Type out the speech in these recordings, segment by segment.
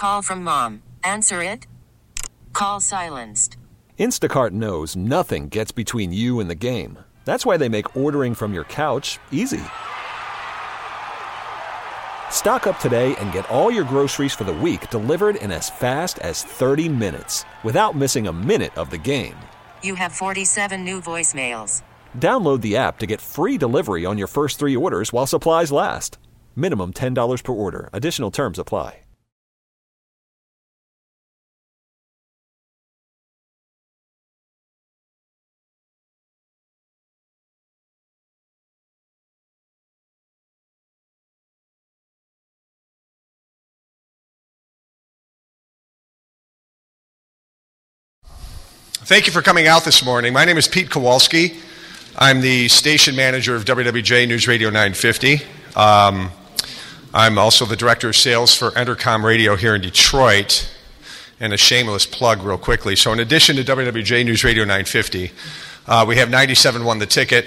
call from mom. Answer it. Call silenced. Instacart knows nothing gets between you and the game. That's why they make ordering from your couch easy. Stock up today and get all your groceries for the week delivered in as fast as 30 minutes without missing a minute of the game. You have 47 new voicemails. Download the app to get free delivery on your first 3 orders while supplies last. Minimum $10 per order. Additional terms apply. Thank you for coming out this morning. My name is Pete Kowalski. I'm the station manager of WWJ News Radio 950. I'm also the director of sales for Entercom Radio here in Detroit. And a shameless plug real quickly. So in addition to WWJ News Radio 950, we have 97.1 The Ticket,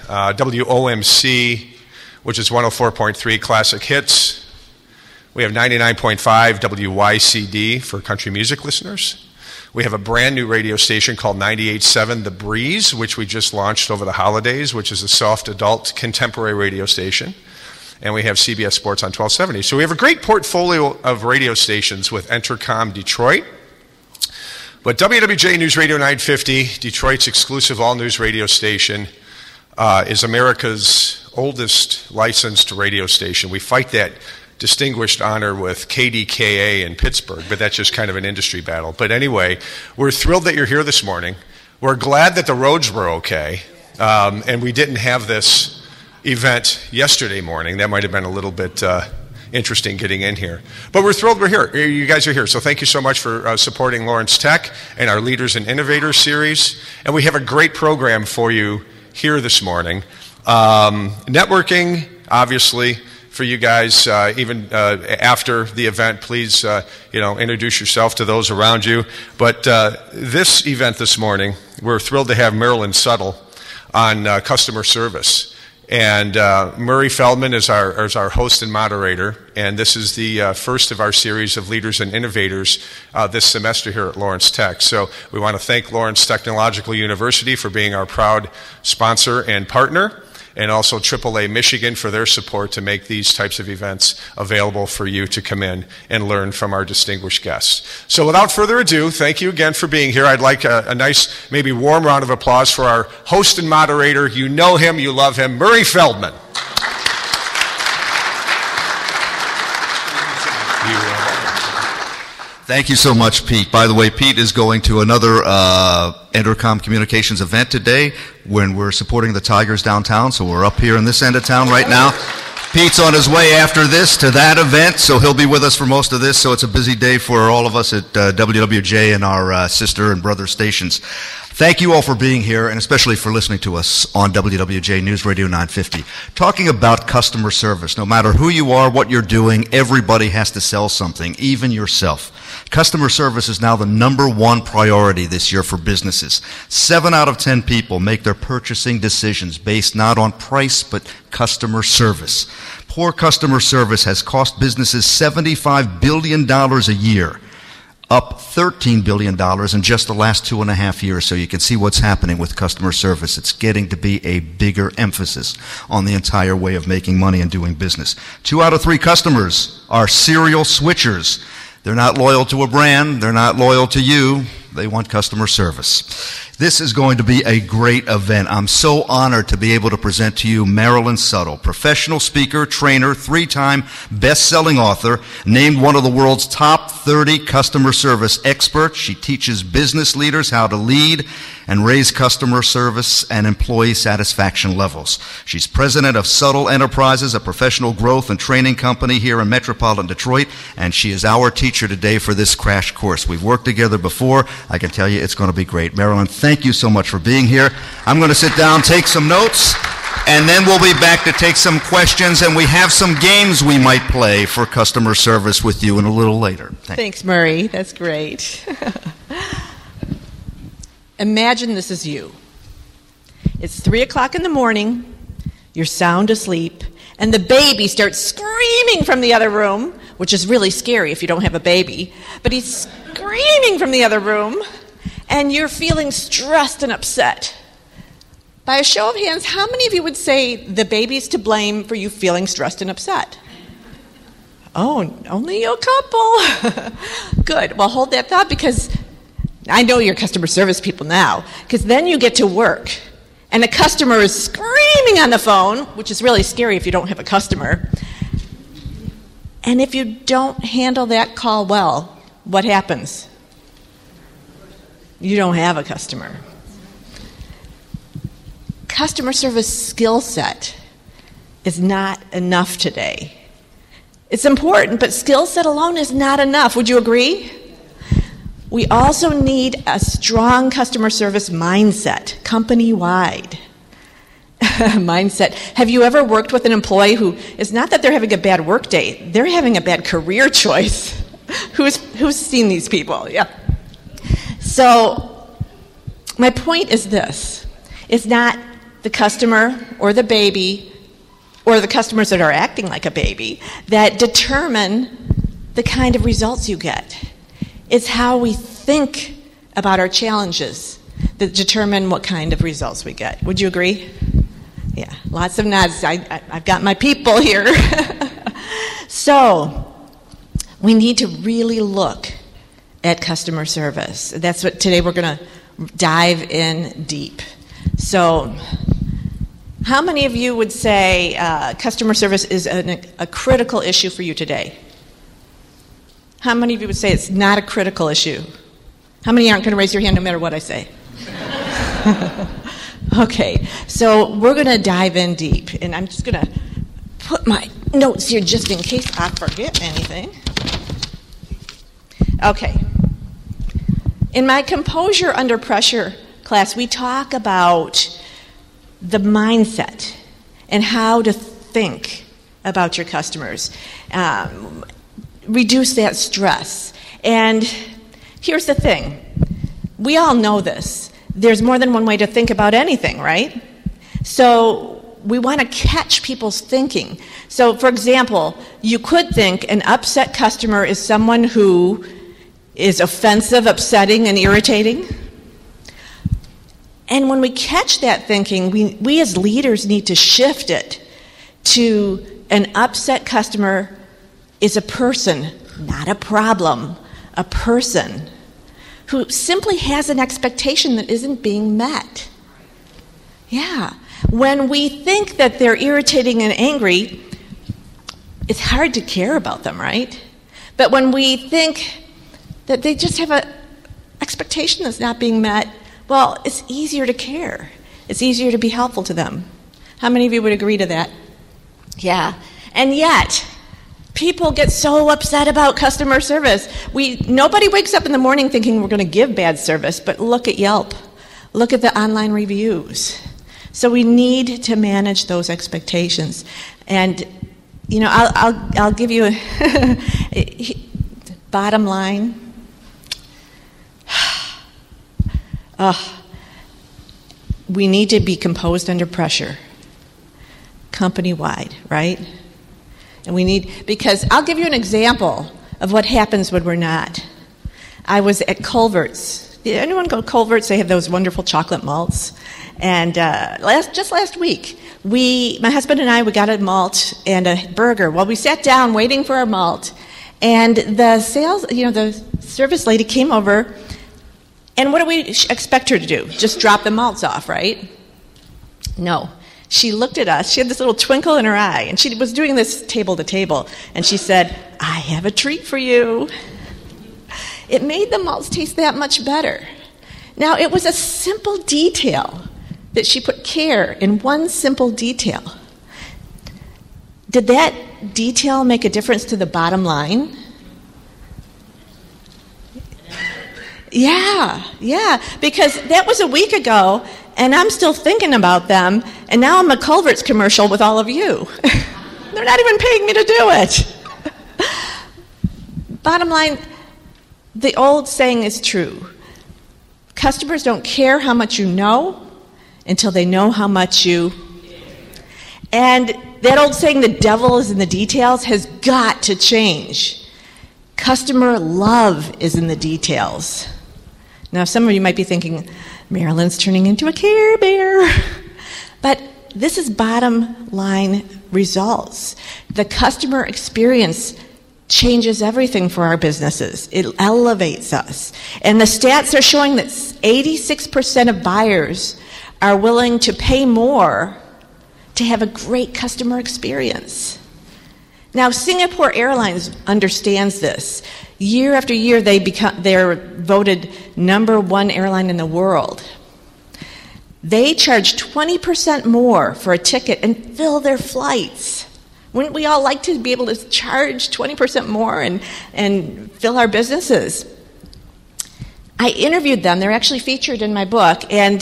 WOMC, which is 104.3 Classic Hits. We have 99.5 WYCD for country music listeners. We have a brand new radio station called 98.7 The Breeze, which we just launched over the holidays, which is a soft adult contemporary radio station. And we have CBS Sports on 1270. So we have a great portfolio of radio stations with Entercom Detroit. But WWJ News Radio 950, Detroit's exclusive all-news radio station, is America's oldest licensed radio station. We fight that distinguished honor with KDKA in Pittsburgh, but that's just kind of an industry battle. But anyway, we're thrilled that you're here this morning. We're glad that the roads were okay, and we didn't have this event yesterday morning. That might have been a little bit interesting getting in here. But we're thrilled we're here. You guys are here, so thank you so much for supporting Lawrence Tech and our Leaders and Innovators series. And we have a great program for you here this morning. Networking, obviously, for you guys, even after the event, please, introduce yourself to those around you. But this event this morning, we're thrilled to have Marilyn Suttle on customer service. And Murray Feldman is our host and moderator. And this is the first of our series of Leaders and Innovators this semester here at Lawrence Tech. So we want to thank Lawrence Technological University for being our proud sponsor and partner, and also AAA Michigan for their support to make these types of events available for you to come in and learn from our distinguished guests. So without further ado, thank you again for being here. I'd like a nice, maybe warm round of applause for our host and moderator. You know him, you love him, Murray Feldman. Thank you so much, Pete. By the way, Pete is going to another Entercom Communications event today when we're supporting the Tigers downtown, so we're up here in this end of town right now. Pete's on his way after this to that event, so he'll be with us for most of this, so it's a busy day for all of us at WWJ and our sister and brother stations. Thank you all for being here, and especially for listening to us on WWJ News Radio 950. Talking about customer service. No matter who you are, what you're doing, everybody has to sell something, even yourself. Customer service is now the #1 priority this year for businesses. 7 out of 10 people make their purchasing decisions based not on price, but customer service. Poor customer service has cost businesses $75 billion a year, up $13 billion in just the last 2.5 years. So you can see what's happening with customer service. It's getting to be a bigger emphasis on the entire way of making money and doing business. 2 out of 3 customers are serial switchers. They're not loyal to a brand. They're not loyal to you. They want customer service. This is going to be a great event. I'm so honored to be able to present to you Marilyn Suttle, professional speaker, trainer, 3-time best-selling author, named one of the world's top 30 customer service experts. She teaches business leaders how to lead and raise customer service and employee satisfaction levels. She's president of Suttle Enterprises, a professional growth and training company here in metropolitan Detroit, and she is our teacher today for this crash course. We've worked together before. I can tell you it's going to be great. Marilyn, thank you so much for being here. I'm going to sit down, take some notes, and then we'll be back to take some questions, and we have some games we might play for customer service with you in a little later. Thanks, Murray. That's great. Imagine this is you. It's 3 o'clock in the morning, you're sound asleep, and the baby starts screaming from the other room which is really scary if you don't have a baby, but he's screaming from the other room, and you're feeling stressed and upset. By a show of hands, how many of you would say the baby's to blame for you feeling stressed and upset? Oh, only a couple. Good. Well, hold that thought, because I know you're customer service people now, because then you get to work, and a customer is screaming on the phone, which is really scary if you don't have a customer. And if you don't handle that call well, what happens? You don't have a customer. Customer service skill set is not enough today. It's important, but skill set alone is not enough. Would you agree? We also need a strong customer service mindset, company-wide mindset. Have you ever worked with an employee who, it's not that they're having a bad work day, they're having a bad career choice? Who's seen these people? Yeah. So my point is this. It's not the customer or the baby or the customers that are acting like a baby that determine the kind of results you get. It's how we think about our challenges that determine what kind of results we get. Would you agree? Yeah, lots of nods. I've got my people here. So we need to really look at customer service. That's what today we're going to dive in deep. So how many of you would say customer service is a critical issue for you today? How many of you would say it's not a critical issue? How many aren't going to raise your hand no matter what I say? Okay, so we're going to dive in deep, and I'm just going to put my notes here just in case I forget anything. Okay. In my Composure Under Pressure class, we talk about the mindset and how to think about your customers. Reduce that stress. And here's the thing. We all know this. There's more than one way to think about anything, right? So we want to catch people's thinking. So, for example, you could think an upset customer is someone who is offensive, upsetting, and irritating. And when we catch that thinking, we as leaders need to shift it to an upset customer is a person, not a problem, a person who simply has an expectation that isn't being met. Yeah. When we think that they're irritating and angry, it's hard to care about them, right? But when we think that they just have an expectation that's not being met, well, it's easier to care. It's easier to be helpful to them. How many of you would agree to that? Yeah. And yet, people get so upset about customer service. Nobody wakes up in the morning thinking we're going to give bad service, but look at Yelp. Look at the online reviews. So we need to manage those expectations. And, you know, I'll give you a bottom line. We need to be composed under pressure, company-wide, right? And we need, because I'll give you an example of what happens when we're not. I was at Culver's. Did anyone go to Culver's? They have those wonderful chocolate malts. And just last week, my husband and I, we got a malt and a burger. Well, we sat down waiting for our malt, and the service lady came over. And what do we expect her to do? Just drop the malts off, right? No. She looked at us. She had this little twinkle in her eye, and she was doing this table to table. And she said, "I have a treat for you." It made the malts taste that much better. Now, it was a simple detail that she put care in one simple detail. Did that detail make a difference to the bottom line? Yeah, because that was a week ago, and I'm still thinking about them, and now I'm a Culver's commercial with all of you. They're not even paying me to do it. Bottom line, the old saying is true. Customers don't care how much you know until they know how much you... And that old saying, the devil is in the details, has got to change. Customer love is in the details. Now, some of you might be thinking, Marilyn's turning into a Care Bear. But this is bottom line results. The customer experience changes everything for our businesses. It elevates us. And the stats are showing that 86% of buyers are willing to pay more to have a great customer experience. Now, Singapore Airlines understands this. Year after year, they're voted #1 airline in the world. They charge 20% more for a ticket and fill their flights. Wouldn't we all like to be able to charge 20% more and fill our businesses? I interviewed them. They're actually featured in my book. And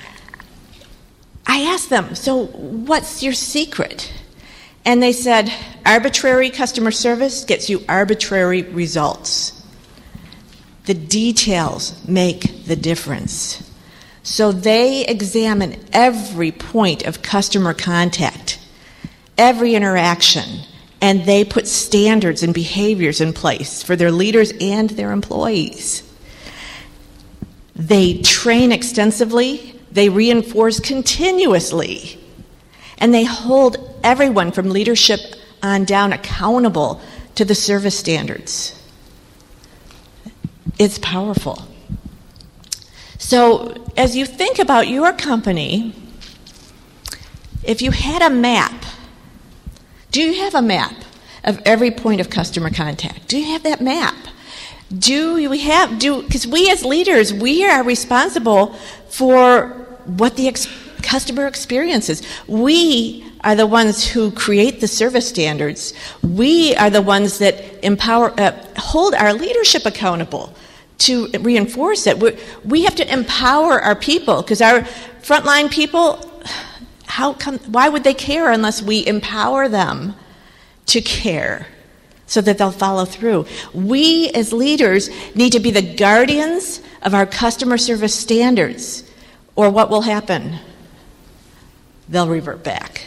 I asked them, so what's your secret? And they said, arbitrary customer service gets you arbitrary results. The details make the difference. So they examine every point of customer contact, every interaction, and they put standards and behaviors in place for their leaders and their employees. They train extensively, they reinforce continuously, and they hold everyone from leadership on down accountable to the service standards. It's powerful. So as you think about your company, if you had a map, do you have a map of every point of customer contact? Do you have that map? Because we as leaders, we are responsible for what the customer experience is. We are the ones who create the service standards. We are the ones that hold our leadership accountable to reinforce it. We have to empower our people, because our frontline people, why would they care unless we empower them to care so that they'll follow through? We as leaders need to be the guardians of our customer service standards, or what will happen? They'll revert back.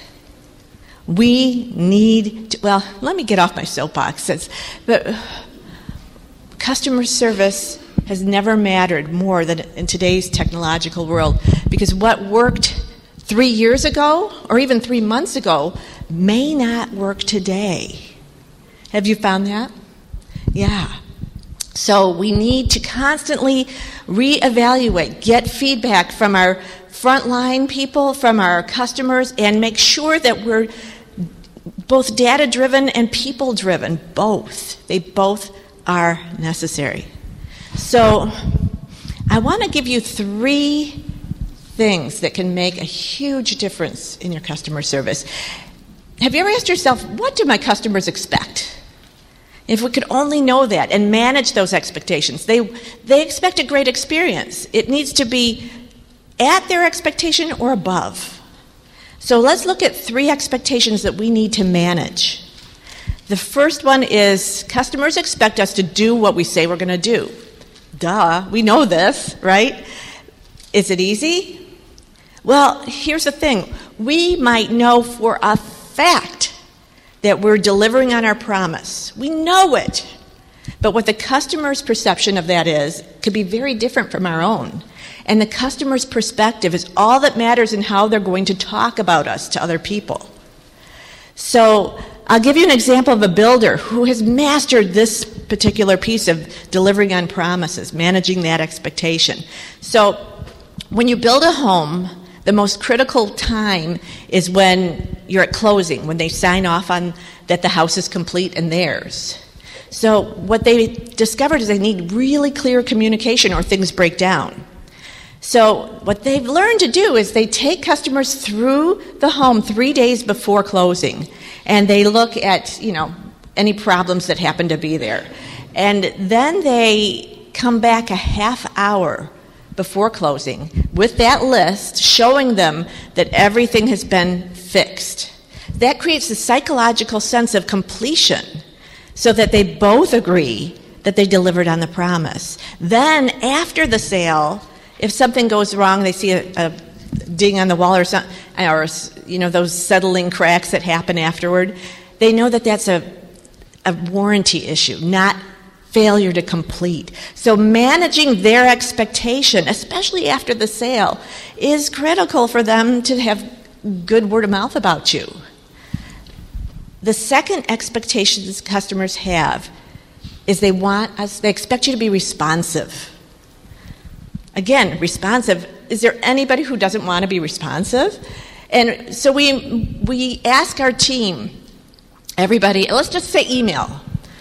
We need to, well, let me get off my soapbox. But customer service has never mattered more than in today's technological world, because what worked 3 years ago or even 3 months ago may not work today. Have you found that? Yeah. So we need to constantly reevaluate, get feedback from our frontline people, from our customers, and make sure that we're both data-driven and people-driven, both. They both are necessary. So I want to give you 3 things that can make a huge difference in your customer service. Have you ever asked yourself, what do my customers expect? If we could only know that and manage those expectations. They expect a great experience. It needs to be at their expectation or above. So let's look at 3 expectations that we need to manage. The first one is customers expect us to do what we say we're going to do. Duh, we know this, right? Is it easy? Well, here's the thing. We might know for a fact that we're delivering on our promise. We know it. But what the customer's perception of that is could be very different from our own. And the customer's perspective is all that matters in how they're going to talk about us to other people. So I'll give you an example of a builder who has mastered this particular piece of delivering on promises, managing that expectation. So when you build a home, the most critical time is when you're at closing, when they sign off on that the house is complete and theirs. So what they discovered is they need really clear communication or things break down. So what they've learned to do is they take customers through the home 3 days before closing, and they look at, any problems that happen to be there. And then they come back a half hour before closing with that list showing them that everything has been fixed. That creates a psychological sense of completion so that they both agree that they delivered on the promise. Then after the sale, if something goes wrong, they see a ding on the wall or something, or those settling cracks that happen afterward. They know that that's a warranty issue, not failure to complete. So managing their expectation, especially after the sale, is critical for them to have good word of mouth about you. The second expectation that customers have is they expect you to be responsive. Again, responsive. Is there anybody who doesn't want to be responsive? And so we ask our team, everybody, let's just say email.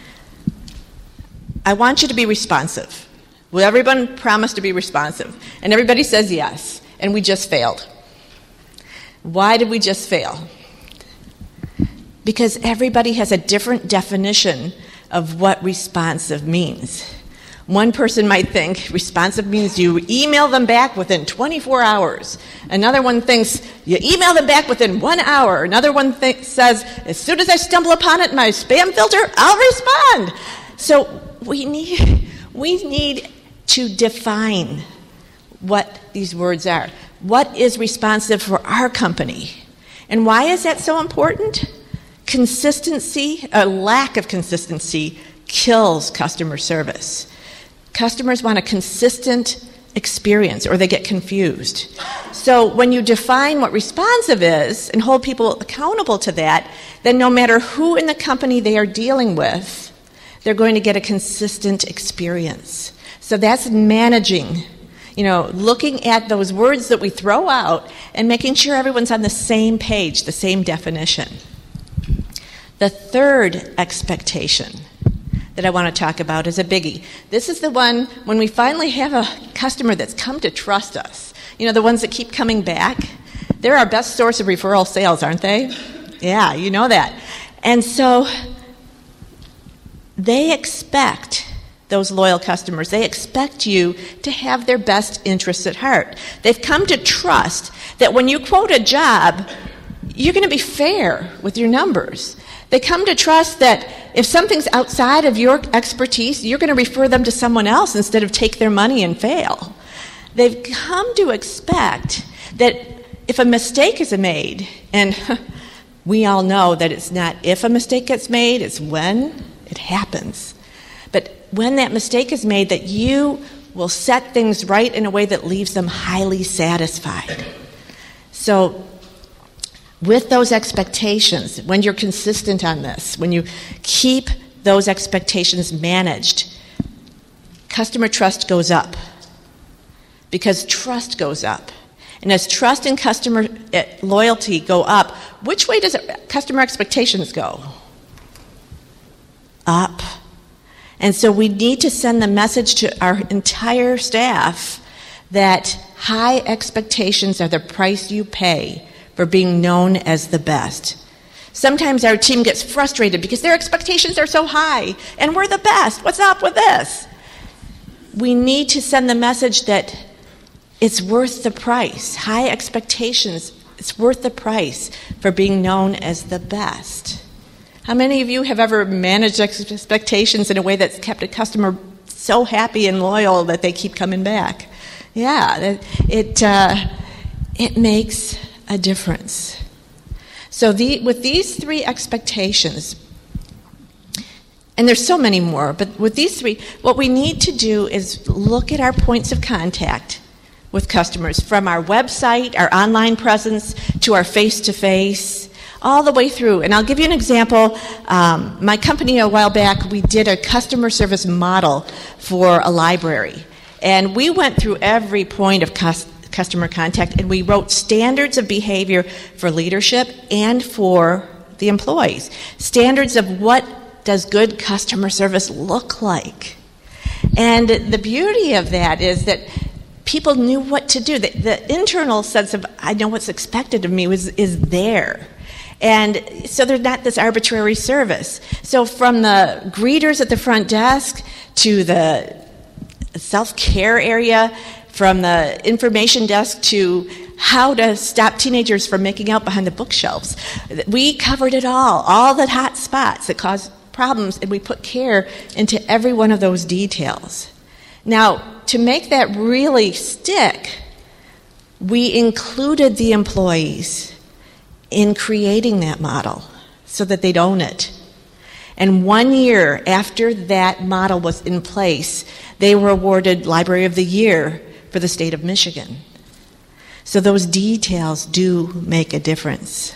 I want you to be responsive. Will everyone promise to be responsive? And everybody says yes, and we just failed. Why did we just fail? Because everybody has a different definition of what responsive means. One person might think responsive means you email them back within 24 hours. Another one thinks you email them back within 1 hour. Another one says, as soon as I stumble upon it in my spam filter, I'll respond. So we need to define what these words are. What is responsive for our company? And why is that so important? Consistency, a lack of consistency, kills customer service. Customers want a consistent experience or they get confused. So when you define what responsive is and hold people accountable to that, then no matter who in the company they are dealing with, they're going to get a consistent experience. So that's managing, looking at those words that we throw out and making sure everyone's on the same page, the same definition. The third expectation that I want to talk about is a biggie. This is the one when we finally have a customer that's come to trust us. The ones that keep coming back. They're our best source of referral sales, aren't they? Yeah, you know that. And so they expect, those loyal customers, they expect you to have their best interests at heart. They've come to trust that when you quote a job, you're going to be fair with your numbers. They come to trust that if something's outside of your expertise, you're going to refer them to someone else instead of take their money and fail. They've come to expect that if a mistake is made, and we all know that it's not if a mistake gets made, it's when it happens. But when that mistake is made, that you will set things right in a way that leaves them highly satisfied. So with those expectations, when you're consistent on this, when you keep those expectations managed, customer trust goes up because trust goes up. And as trust and customer loyalty go up, which way does customer expectations go? Up. And so we need to send the message to our entire staff that high expectations are the price you pay for being known as the best. Sometimes our team gets frustrated because their expectations are so high, and we're the best. What's up with this? We need to send the message that it's worth the price. High expectations, it's worth the price for being known as the best. How many of you have ever managed expectations in a way that's kept a customer so happy and loyal that they keep coming back? Yeah, it makes a difference. So with these three expectations, and there's so many more, but with these three, what we need to do is look at our points of contact with customers, from our website, our online presence, to our face-to-face, all the way through. And I'll give you an example. My company a while back, we did a customer service model for a library. And we went through every point of customer contact, and we wrote standards of behavior for leadership and for the employees. Standards of what does good customer service look like. And the beauty of that is that people knew what to do. The internal sense of, I know what's expected of me, is there. And so there's not this arbitrary service. So from the greeters at the front desk to the self-care area, from the information desk to how to stop teenagers from making out behind the bookshelves. We covered it all the hot spots that cause problems, and we put care into every one of those details. Now, to make that really stick, we included the employees in creating that model so that they'd own it. And 1 year after that model was in place, they were awarded Library of the Year for the state of Michigan. So those details do make a difference.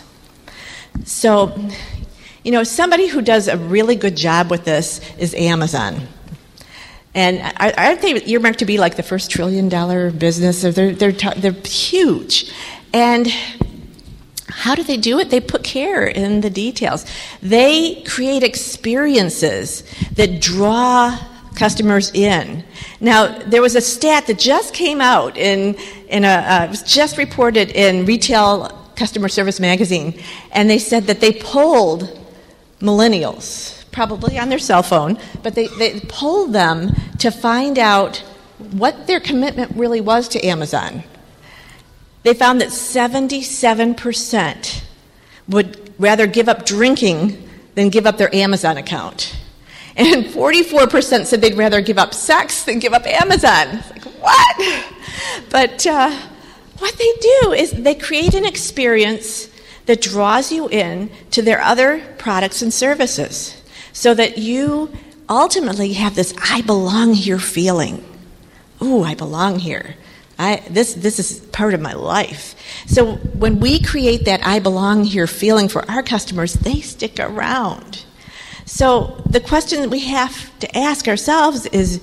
So, somebody who does a really good job with this is Amazon. And aren't they earmarked to be like the first $1 trillion business? They're huge. And how do they do it? They put care in the details. They create experiences that draw customers in. Now, there was a stat that just came out it was just reported in Retail Customer Service Magazine, and they said that they polled millennials, probably on their cell phone, but they polled them to find out what their commitment really was to Amazon. They found that 77% would rather give up drinking than give up their Amazon account. And 44% said they'd rather give up sex than give up Amazon. It's like, what? But what they do is they create an experience that draws you in to their other products and services so that you ultimately have this I belong here feeling. Ooh, I belong here. This is part of my life. So when we create that I belong here feeling for our customers, they stick around. So the question that we have to ask ourselves is,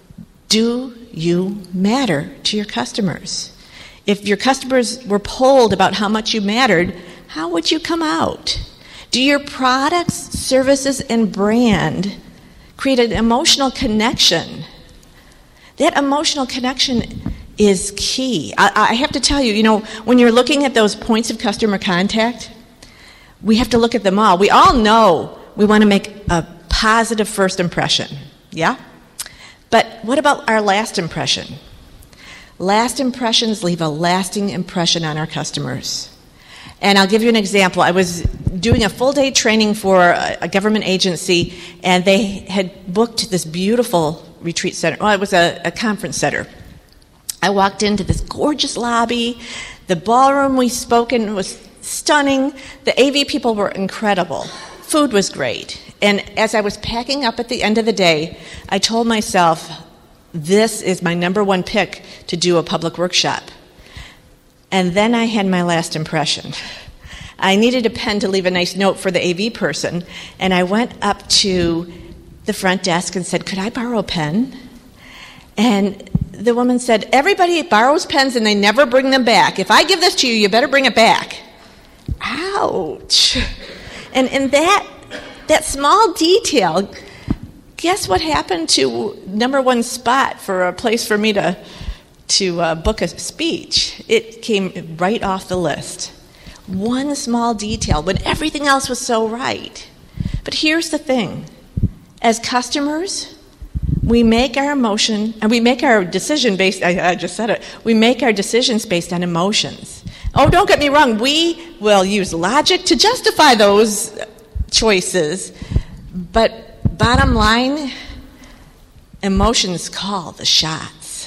do you matter to your customers? If your customers were polled about how much you mattered, how would you come out? Do your products, services, and brand create an emotional connection? That emotional connection is key. I have to tell you, when you're looking at those points of customer contact, we have to look at them all. We all know we want to make a positive first impression, yeah? But what about our last impression? Last impressions leave a lasting impression on our customers. And I'll give you an example. I was doing a full-day training for a government agency, and they had booked this beautiful retreat center. Well, it was a conference center. I walked into this gorgeous lobby. The ballroom we spoke in was stunning. The AV people were incredible. Food was great. And as I was packing up at the end of the day, I told myself, this is my number one pick to do a public workshop. And then I had my last impression. I needed a pen to leave a nice note for the AV person, and I went up to the front desk and said, could I borrow a pen? And the woman said, everybody borrows pens and they never bring them back. If I give this to you, you better bring it back. Ouch. And that small detail, guess what happened to number one spot for a place for me to book a speech? It came right off the list. One small detail when everything else was so right. But here's the thing. As customers, we make our emotion, and we make our decision based, I just said it, we make our decisions based on emotions. Oh, don't get me wrong, we will use logic to justify those choices, but bottom line, emotions call the shots.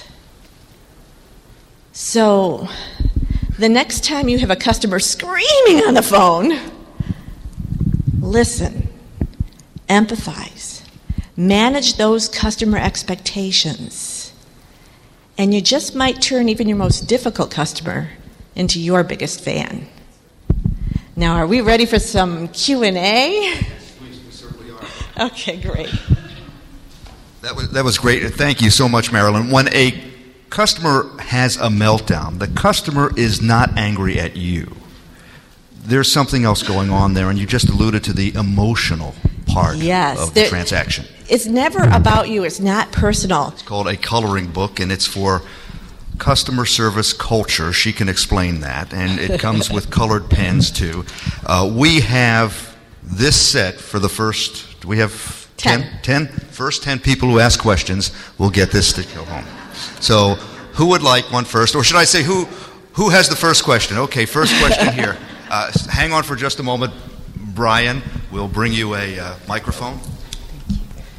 So, the next time you have a customer screaming on the phone, listen, empathize, manage those customer expectations, and you just might turn even your most difficult customer into your biggest fan. Now, are we ready for some Q&A? Yes, please, we certainly are. Okay, great. That was great. Thank you so much, Marilyn. When a customer has a meltdown, the customer is not angry at you. There's something else going on there, and you just alluded to the emotional part of the transaction. It's never about you. It's not personal. It's called a coloring book, and it's for customer service culture. She can explain that, and it comes with colored pens, too. We have this set for the first, do we have 10? First 10 people who ask questions will get this to go home. So who would like one first? Or should I say who has the first question? Okay, first question here. Hang on for just a moment. Brian, we'll bring you a microphone.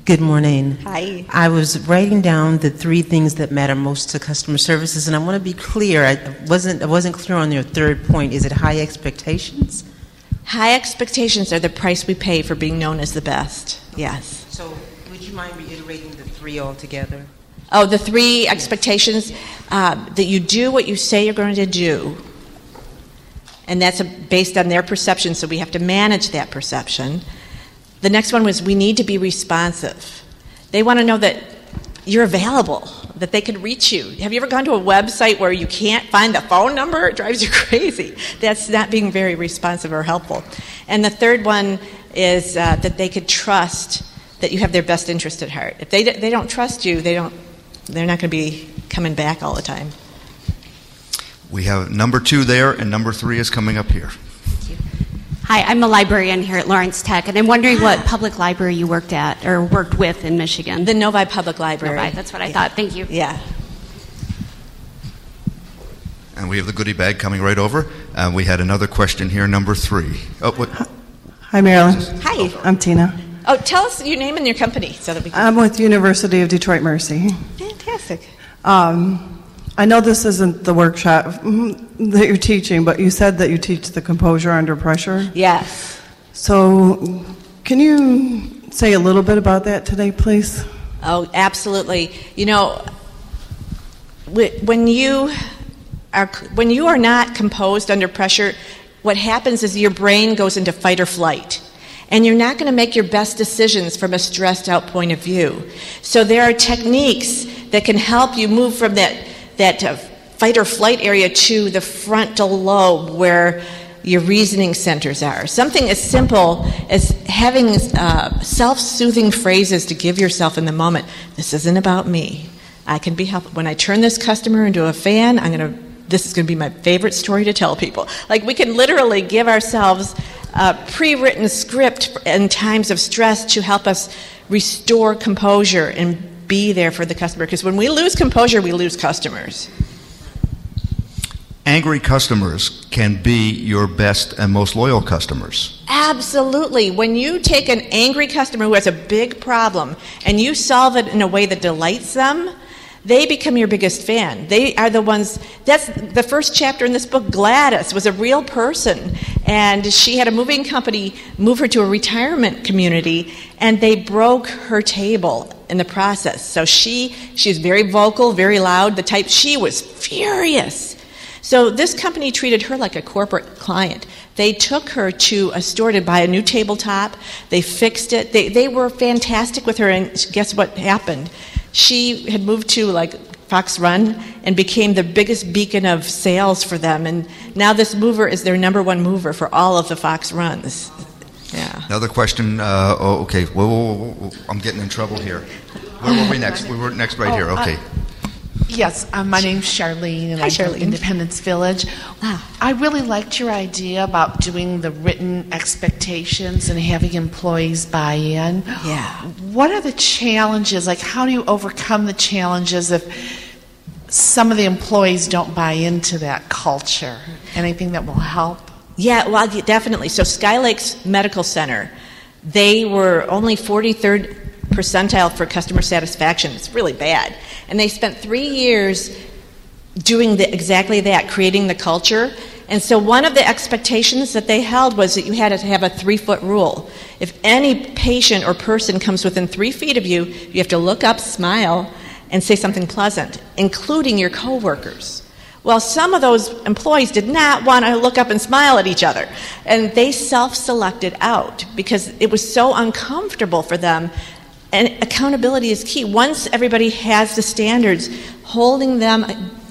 Good morning. Hi. I was writing down the 3 things that matter most to customer services, and I want to be clear. I wasn't clear on your third point. Is it high expectations? High expectations are the price we pay for being known as the best. Yes. So would you mind reiterating the 3 altogether? Oh, the 3 expectations, that you do what you say you're going to do. And that's based on their perception, so we have to manage that perception. The next one was we need to be responsive. They want to know that you're available, that they can reach you. Have you ever gone to a website where you can't find the phone number? It drives you crazy. That's not being very responsive or helpful. And the third one is that they could trust that you have their best interest at heart. If they don't trust you, they're not going to be coming back all the time. We have number 2 there, and number 3 is coming up here. Hi, I'm a librarian here at Lawrence Tech, and I'm wondering what public library you worked at or worked with in Michigan. The Novi Public Library. Novi, that's what I thought. Thank you. Yeah. And we have the goodie bag coming right over. We had another question here, number 3. Oh, what? Hi, Marilyn. Hi. I'm Tina. Oh, tell us your name and your company so that we can... I'm with University of Detroit Mercy. Fantastic. I know this isn't the workshop that you're teaching, but you said that you teach the composure under pressure. Yes. So can you say a little bit about that today, please? Oh, absolutely. You know, when you are not composed under pressure, what happens is your brain goes into fight or flight. And you're not going to make your best decisions from a stressed out point of view. So there are techniques that can help you move from that fight or flight area to the frontal lobe where your reasoning centers are. Something as simple as having self-soothing phrases to give yourself in the moment. This isn't about me. I can be helpful. When I turn this customer into a fan, this is going to be my favorite story to tell people. Like, we can literally give ourselves a pre-written script in times of stress to help us restore composure and be there for the customer. Because when we lose composure, we lose customers. Angry customers can be your best and most loyal customers. Absolutely. When you take an angry customer who has a big problem and you solve it in a way that delights them, they become your biggest fan. They are the ones, that's the first chapter in this book. Gladys was a real person, and she had a moving company move her to a retirement community, and they broke her table in the process. So she was very vocal, very loud, the type. She was furious. So this company treated her like a corporate client. They took her to a store to buy a new tabletop. They fixed it. They were fantastic with her, and guess what happened? She had moved to Fox Run and became the biggest beacon of sales for them. And now this mover is their number 1 mover for all of the Fox Runs. Yeah. Another question. Okay. Whoa. I'm getting in trouble here. Where were we next? We were next right here. Okay. Yes, my name's Charlene, and Hi, I'm Charlene. from Independence Village. I really liked your idea about doing the written expectations and having employees buy in. Yeah. What are the challenges? Like, how do you overcome the challenges if some of the employees don't buy into that culture? Anything that will help? Yeah, well, definitely. So Sky Lakes Medical Center, they were only 43rd percentile for customer satisfaction. It's really bad. And they spent 3 years doing exactly that, creating the culture. And so one of the expectations that they held was that you had to have a 3-foot rule. If any patient or person comes within 3 feet of you, you have to look up, smile, and say something pleasant, including your coworkers. Well, some of those employees did not want to look up and smile at each other, and they self-selected out because it was so uncomfortable for them. And accountability is key. Once everybody has the standards, holding them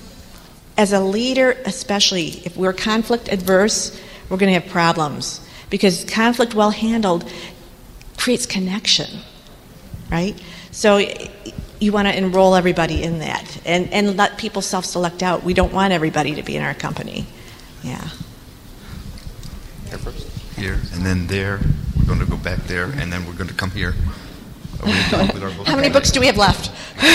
as a leader, especially if we're conflict adverse, we're going to have problems. Because conflict well handled creates connection, right? So you want to enroll everybody in that and let people self-select out. We don't want everybody to be in our company. Yeah. Here first. Here, and then there. We're going to go back there, and then we're going to come here. How many books do we have left?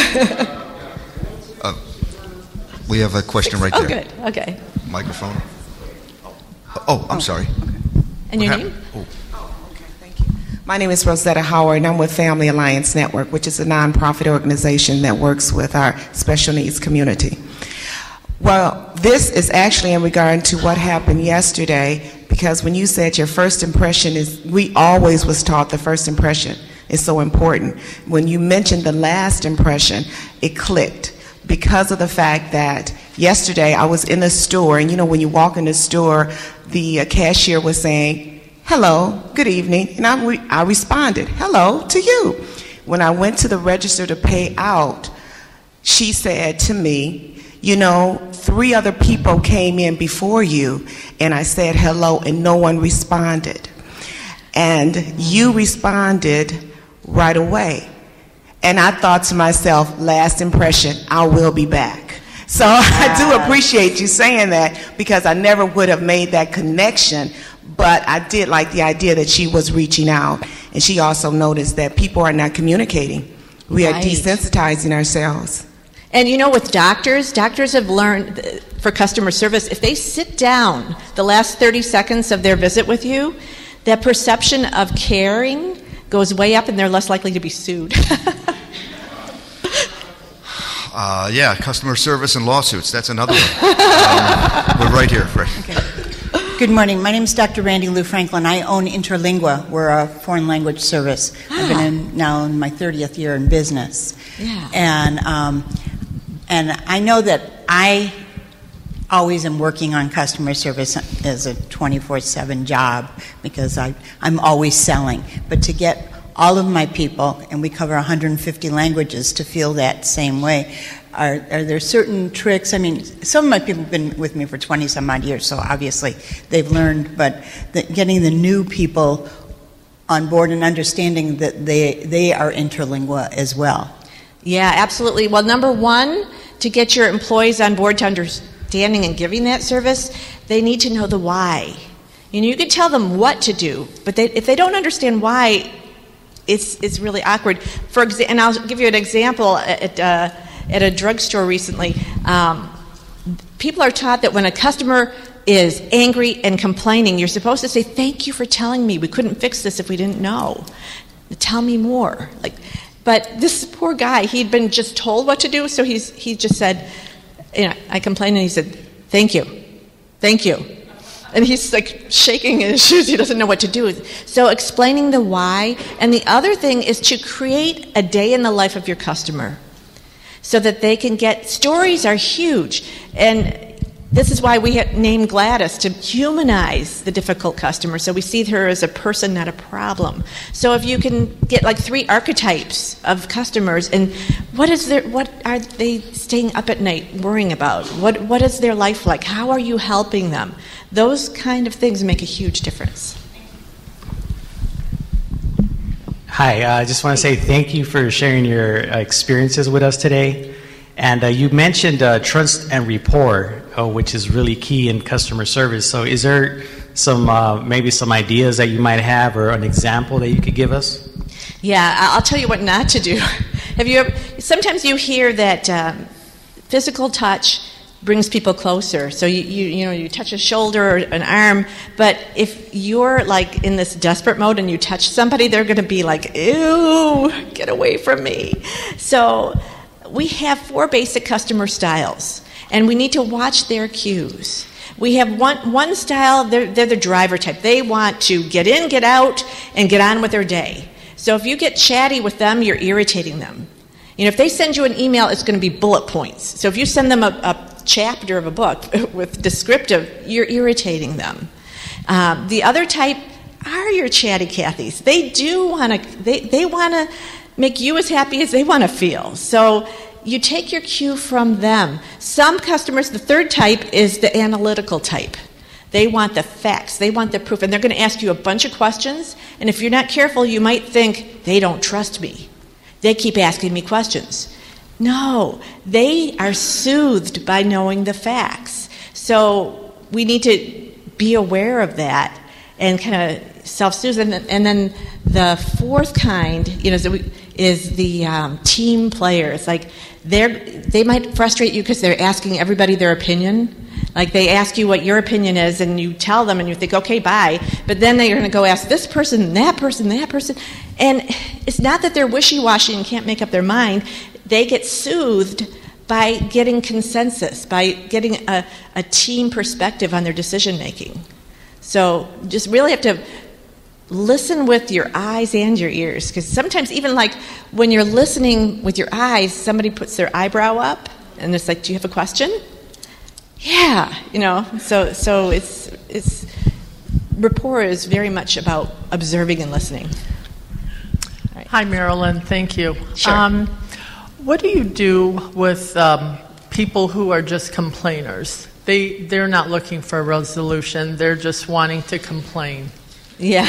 We have a question right there. Oh, good. Okay. Microphone. Oh, I'm sorry. And your name? Oh, okay, thank you. My name is Rosetta Howard, and I'm with Family Alliance Network, which is a nonprofit organization that works with our special needs community. Well, this is actually in regard to what happened yesterday, because when you said your first impression is, we always was taught the first impression is so important. When you mentioned the last impression, it clicked, because of the fact that yesterday I was in the store, and you know when you walk in the store, the cashier was saying, hello, good evening, and I responded, hello to you. When I went to the register to pay out, she said to me, you know, 3 other people came in before you, and I said hello, and no one responded. And you responded right away. And I thought to myself, last impression, I will be back. So I do appreciate you saying that, because I never would have made that connection. But I did like the idea that she was reaching out, and she also noticed that people are not communicating. We are desensitizing ourselves. And you know, with doctors have learned for customer service, if they sit down the last 30 seconds of their visit with you, that perception of caring goes way up, and they're less likely to be sued. Yeah, customer service and lawsuits. That's another one. We're right here, Fred. Okay. Good morning. My name is Dr. Randy Lou Franklin. I own Interlingua. We're a foreign language service. I've been now in my 30th year in business. Yeah. And I know that I always am working on customer service as a 24/7 job, because I'm always selling. But to get all of my people, and we cover 150 languages, to feel that same way, are there certain tricks? I mean, some of my people have been with me for 20-some odd years, so obviously they've learned, but getting the new people on board and understanding that they are interlingua as well. Yeah, absolutely. Well, number one, to get your employees on board to understanding and giving that service, they need to know the why. You know, you can tell them what to do, but if they don't understand why, it's really awkward. And I'll give you an example. At a drugstore recently, people are taught that when a customer is angry and complaining, you're supposed to say, thank you for telling me. We couldn't fix this if we didn't know. Tell me more. But this poor guy, he'd been just told what to do, so he just said, you know, I complained, and he said, thank you. And he's like shaking in his shoes. He doesn't know what to do. So explaining the why. And the other thing is to create a day in the life of your customer, so that they can get, stories are huge. And this is why we named Gladys, to humanize the difficult customer, so we see her as a person, not a problem. So if you can get like 3 archetypes of customers, and what are they staying up at night worrying about? What is their life like? How are you helping them? Those kind of things make a huge difference. Hi, I just want to say thank you for sharing your experiences with us today. And you mentioned trust and rapport, which is really key in customer service. So is there maybe some ideas that you might have, or an example that you could give us? Yeah, I'll tell you what not to do. Sometimes you hear that physical touch brings people closer. So you touch a shoulder or an arm, but if you're like in this desperate mode and you touch somebody, they're going to be like, ew, get away from me. So we have 4 basic customer styles, and we need to watch their cues. We have one style, they're the driver type. They want to get in, get out, and get on with their day. So if you get chatty with them, you're irritating them. You know, if they send you an email, it's going to be bullet points. So if you send them a chapter of a book with descriptive, you're irritating them. The other type are your chatty Cathys. They do want to, they want to make you as happy as they want to feel. So you take your cue from them. Some customers, the third type is the analytical type. They want the facts, they want the proof, and they're going to ask you a bunch of questions, and if you're not careful, you might think, they don't trust me. They keep asking me questions. No, they are soothed by knowing the facts. So we need to be aware of that and kind of self-soothe. And then the fourth kind, is the team players. Like they might frustrate you because they're asking everybody their opinion. Like they ask you what your opinion is, and you tell them, and you think, okay, bye. But then they're going to go ask this person, that person, that person. And it's not that they're wishy-washy and can't make up their mind. They get soothed by getting consensus, by getting a team perspective on their decision-making. So just really have to listen with your eyes and your ears. Because sometimes even like when you're listening with your eyes, somebody puts their eyebrow up, and it's like, do you have a question? Yeah, so it's rapport is very much about observing and listening. Right. Hi, Marilyn. Thank you. Sure. What do you do with people who are just complainers? They're not looking for a resolution. They're just wanting to complain. Yeah.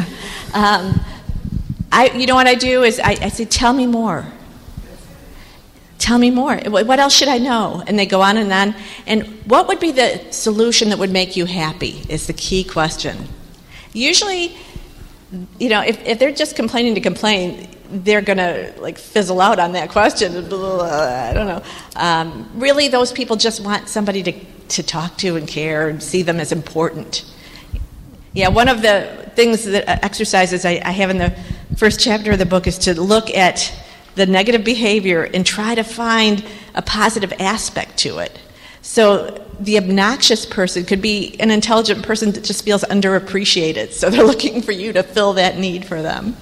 You know what I do is I say, tell me more. Tell me more. What else should I know? And they go on and on. And what would be the solution that would make you happy is the key question. Usually, if they're just complaining to complain, they're going to fizzle out on that question. I don't know. Really, those people just want somebody to talk to and care and see them as important. Yeah, one of the exercises I have in the first chapter of the book is to look at the negative behavior and try to find a positive aspect to it. So the obnoxious person could be an intelligent person that just feels underappreciated. So they're looking for you to fill that need for them.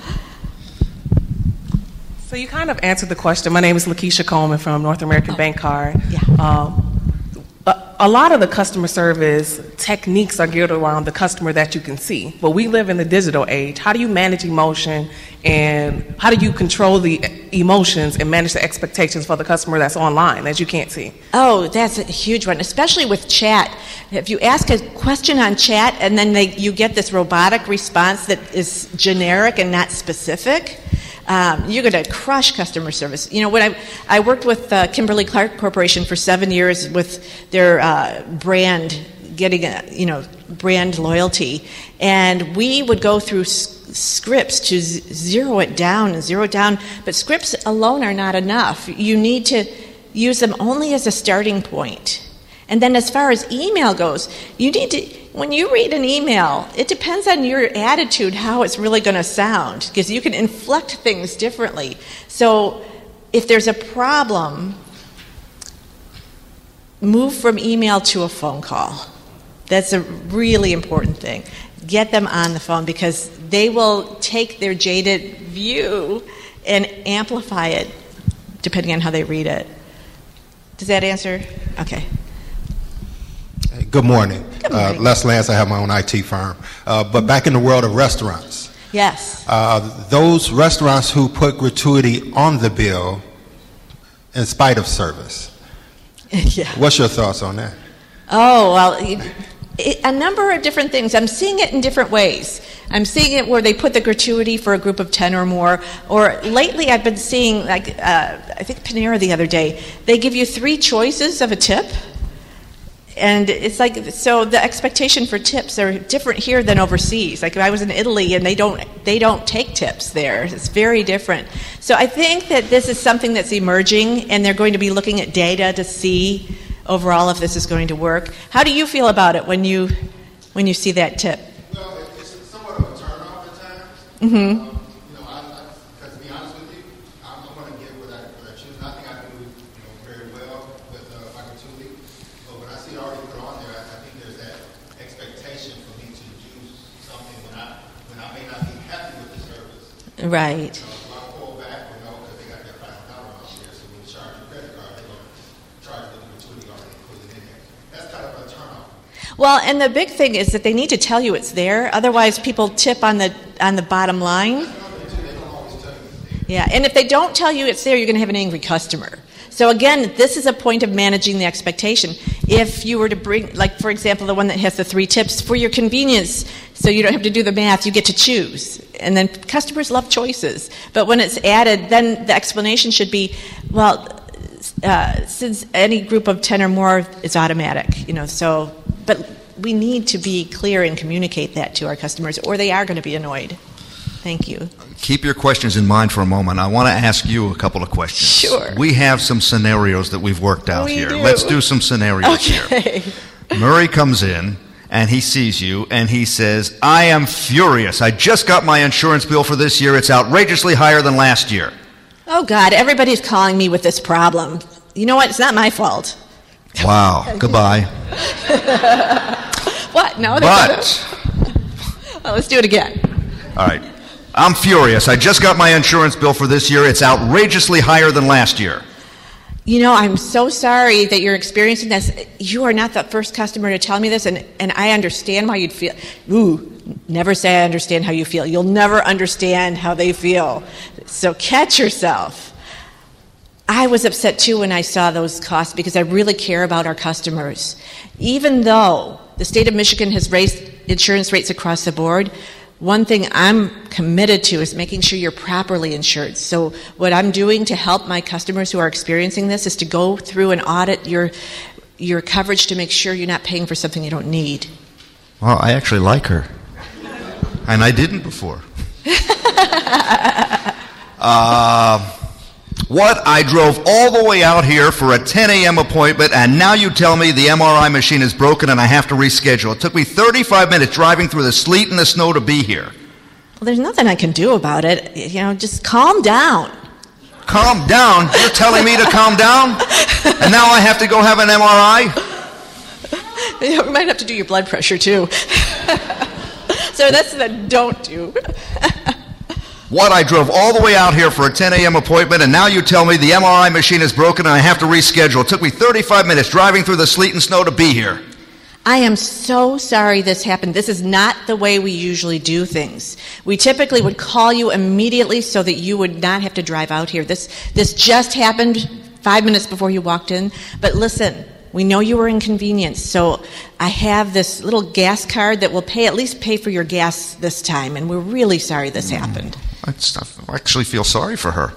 So you kind of answered the question. My name is Lakeisha Coleman from North American Bank Card. Yeah. A lot of the customer service techniques are geared around the customer that you can see. But we live in the digital age. How do you manage emotion, and how do you control the emotions and manage the expectations for the customer that's online that you can't see? Oh, that's a huge one, especially with chat. If you ask a question on chat and then you get this robotic response that is generic and not specific, you're going to crush customer service. When I worked with Kimberly-Clark Corporation for 7 years with their brand, getting brand loyalty, and we would go through scripts to zero it down, but scripts alone are not enough. You need to use them only as a starting point. And then as far as email goes, when you read an email, it depends on your attitude how it's really going to sound, because you can inflect things differently. So if there's a problem, move from email to a phone call. That's a really important thing. Get them on the phone, because they will take their jaded view and amplify it depending on how they read it. Does that answer? Okay. Good morning. Les Lance, I have my own IT firm. But back in the world of restaurants. Yes. Those restaurants who put gratuity on the bill in spite of service. Yeah. What's your thoughts on that? Oh, well, a number of different things. I'm seeing it in different ways. I'm seeing it where they put the gratuity for a group of 10 or more. Or lately I've been seeing, I think Panera the other day, they give you 3 choices of a tip. And it's so the expectation for tips are different here than overseas. Like if I was in Italy and they don't take tips there. It's very different. So I think that this is something that's emerging, and they're going to be looking at data to see overall if this is going to work. How do you feel about it when you see that tip? Well, it's somewhat of a turn-off at times. Mm-hmm. Because to be honest with you, I'm going to give what I choose. I think I can do very well with my gratuity. But when I see it already put on there, I think there's that expectation for me to do something when I may not be happy with the service. Right. So I'll pull back or no, because they got their $5 on there. So when you charge your credit card, they're going to charge the gratuity already included in there. That's kind of a turn-off. Well, and the big thing is that they need to tell you it's there. Otherwise, people tip on the bottom line. Yeah, and if they don't tell you it's there, you're going to have an angry customer. So again, this is a point of managing the expectation. If you were to bring, for example, the one that has the 3 tips, for your convenience, so you don't have to do the math, you get to choose. And then customers love choices. But when it's added, then the explanation should be, since any group of 10 or more is automatic, but we need to be clear and communicate that to our customers, or they are going to be annoyed. Thank you. Keep your questions in mind for a moment. I want to ask you a couple of questions. Sure. We have some scenarios that we've worked out here. Do. Let's do some scenarios here. Murray comes in, and he sees you, and he says, I am furious. I just got my insurance bill for this year. It's outrageously higher than last year. Oh, God, everybody's calling me with this problem. You know what? It's not my fault. Wow. Goodbye. What? No, But, well, let's do it again. all right. I'm furious. I just got my insurance bill for this year. It's outrageously higher than last year. You know, I'm so sorry that you're experiencing this. You are not the first customer to tell me this, and I understand why you'd feel. Ooh, never say I understand how you feel. You'll never understand how they feel. So catch yourself. I was upset too when I saw those costs because I really care about our customers. Even though the state of Michigan has raised insurance rates across the board, one thing I'm committed to is making sure you're properly insured. So what I'm doing to help my customers who are experiencing this is to go through and audit your coverage to make sure you're not paying for something you don't need. Well, I actually like her. And I didn't before. What? I drove all the way out here for a 10 a.m. appointment, and now you tell me the MRI machine is broken and I have to reschedule. It took me 35 minutes driving through the sleet and the snow to be here. Well, there's nothing I can do about it. You know, just calm down. Calm down? You're telling me to calm down? And now I have to go have an MRI? Yeah, we might have to do your blood pressure, too. So that's the don't do. What? I drove all the way out here for a 10 a.m. appointment, and now you tell me the MRI machine is broken and I have to reschedule. It took me 35 minutes driving through the sleet and snow to be here. I am so sorry this happened. This is not the way we usually do things. We typically would call you immediately so that you would not have to drive out here. This just happened 5 minutes before you walked in. But listen, we know you were inconvenienced, so I have this little gas card that will at least pay for your gas this time, and we're really sorry this happened. I actually feel sorry for her.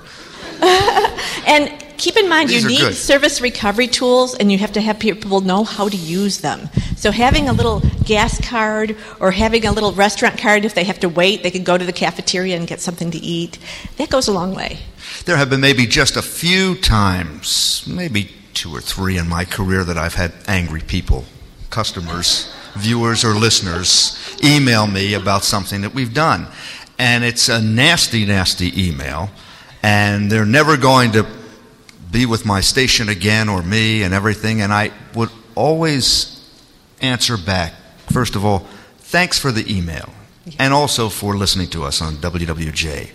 And keep in mind, These you are need good. service recovery tools, and you have to have people know how to use them. So having a little gas card or having a little restaurant card, if they have to wait, they can go to the cafeteria and get something to eat. That goes a long way. There have been maybe just a few times, maybe 2 or 3 in my career that I've had angry people, customers, viewers or listeners, email me about something that we've done. And it's a nasty, nasty email, and they're never going to be with my station again or me and everything, and I would always answer back, first of all, thanks for the email, and also for listening to us on WWJ.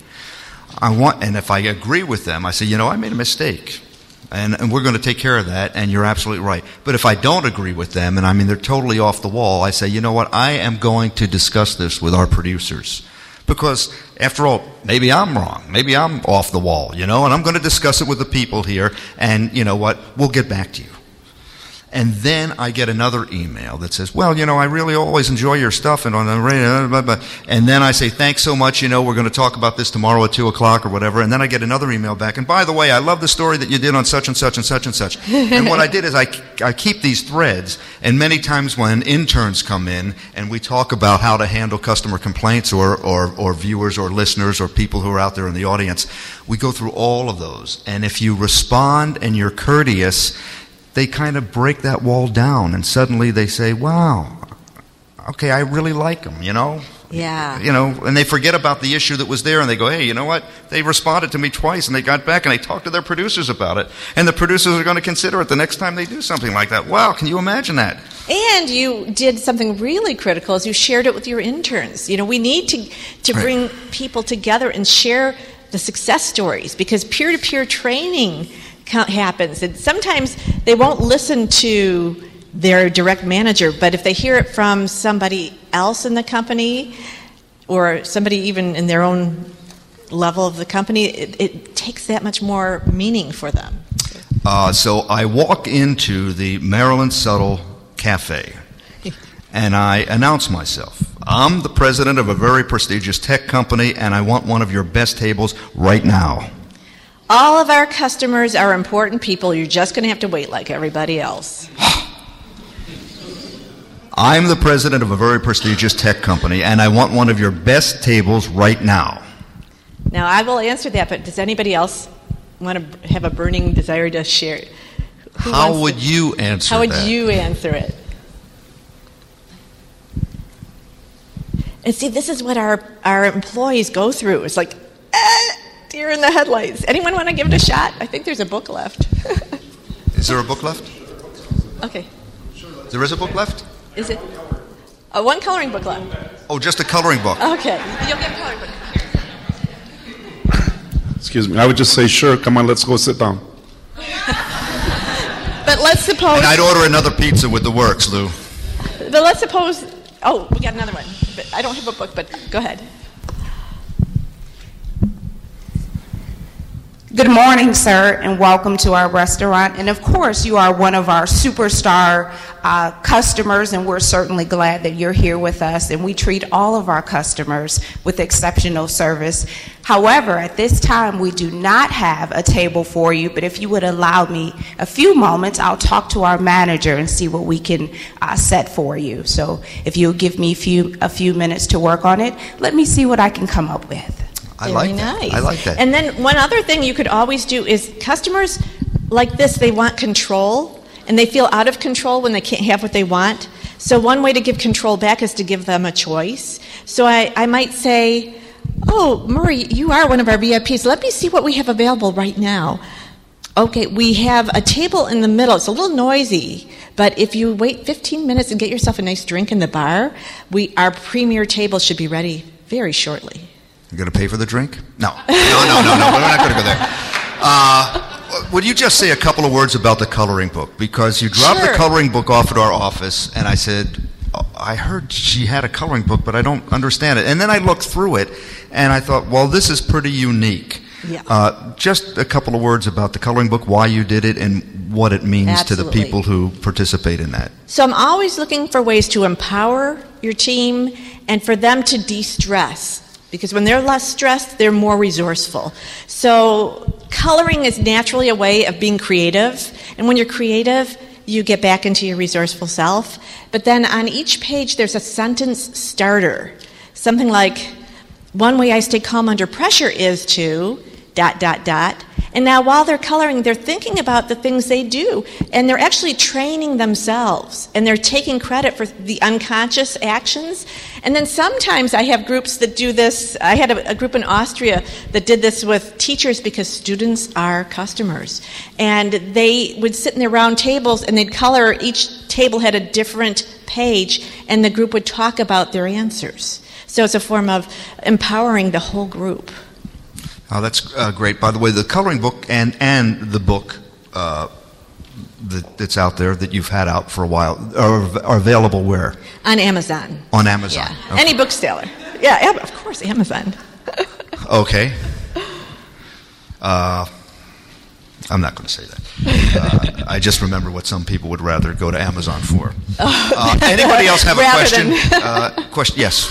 And if I agree with them, I say, you know, I made a mistake. And we're going to take care of that, and you're absolutely right. But if I don't agree with them, and I mean they're totally off the wall, I say, you know what, I am going to discuss this with our producers. Because, after all, maybe I'm wrong. Maybe I'm off the wall, you know, and I'm going to discuss it with the people here, and you know what, we'll get back to you. And then I get another email that says, well, you know, I really always enjoy your stuff, and on the radio, blah, blah, blah. And then I say, thanks so much, you know, we're going to talk about this tomorrow at 2 o'clock or whatever. And then I get another email back, and by the way, I love the story that you did on such and such and such and such. And what I did is I keep these threads, and many times when interns come in and we talk about how to handle customer complaints or viewers or listeners or people who are out there in the audience, we go through all of those. And if you respond and you're courteous, they kind of break that wall down, and suddenly they say, wow, okay, I really like them, you know? Yeah. You know, and they forget about the issue that was there, and they go, hey, you know what? They responded to me twice, and they got back, and they talked to their producers about it, and the producers are going to consider it the next time they do something like that. Wow, can you imagine that? And you did something really critical is you shared it with your interns. You know, we need to bring people together and share the success stories, because peer-to-peer training happens, and sometimes they won't listen to their direct manager, but if they hear it from somebody else in the company or somebody even in their own level of the company, it takes that much more meaning for them. So I walk into the Maryland Subtle Cafe and I announce myself. I'm the president of a very prestigious tech company, and I want one of your best tables right now. All of our customers are important people. You're just going to have to wait like everybody else. I'm the president of a very prestigious tech company, and I want one of your best tables right now. Now, I will answer that, but does anybody else want to have a burning desire to share? How would you answer that? How would you answer it? And see, this is what our employees go through. It's like, deer in the headlights. Anyone want to give it a shot? I think there's a book left. Is there a book left? Okay. There is a book left? Is it? One coloring book left. Oh, just a coloring book. Okay. You'll get a coloring book. Excuse me. I would just say, sure, come on, let's go sit down. But let's suppose... And I'd order another pizza with the works, Lou. But let's suppose... Oh, we got another one. But I don't have a book, but go ahead. Good morning, sir, and welcome to our restaurant. And of course, you are one of our superstar customers, and we're certainly glad that you're here with us. And we treat all of our customers with exceptional service. However, at this time, we do not have a table for you, but if you would allow me a few moments, I'll talk to our manager and see what we can set for you. So if you'll give me a few minutes to work on it, let me see what I can come up with. Very nice. I like that. And then one other thing you could always do is customers like this, they want control, and they feel out of control when they can't have what they want. So one way to give control back is to give them a choice. So I might say, oh, Murray, you are one of our VIPs. Let me see what we have available right now. Okay, we have a table in the middle. It's a little noisy, but if you wait 15 minutes and get yourself a nice drink in the bar, our premier table should be ready very shortly. You going to pay for the drink? No. No. We're not going to go there. Would you just say a couple of words about the coloring book? Because you dropped the coloring book off at our office, and I said, I heard she had a coloring book, but I don't understand it. And then I looked through it, and I thought, well, this is pretty unique. Yeah. Just a couple of words about the coloring book, why you did it, and what it means to the people who participate in that. So I'm always looking for ways to empower your team and for them to de-stress. Because when they're less stressed, they're more resourceful. So coloring is naturally a way of being creative. And when you're creative, you get back into your resourceful self. But then on each page, there's a sentence starter. Something like, one way I stay calm under pressure is to... ... And now while they're coloring, they're thinking about the things they do. And they're actually training themselves. And they're taking credit for the unconscious actions. And then sometimes I have groups that do this. I had a group in Austria that did this with teachers because students are customers. And they would sit in their round tables and they'd color. Each table had a different page. And the group would talk about their answers. So it's a form of empowering the whole group. Oh, that's great. By the way, the coloring book and the book that's out there that you've had out for a while are available where? On Amazon. On Amazon. Yeah. Okay. Any bookseller. Yeah, of course, Amazon. Okay. I'm not going to say that. I just remember what some people would rather go to Amazon for. Anybody else have a question? Question? Yes.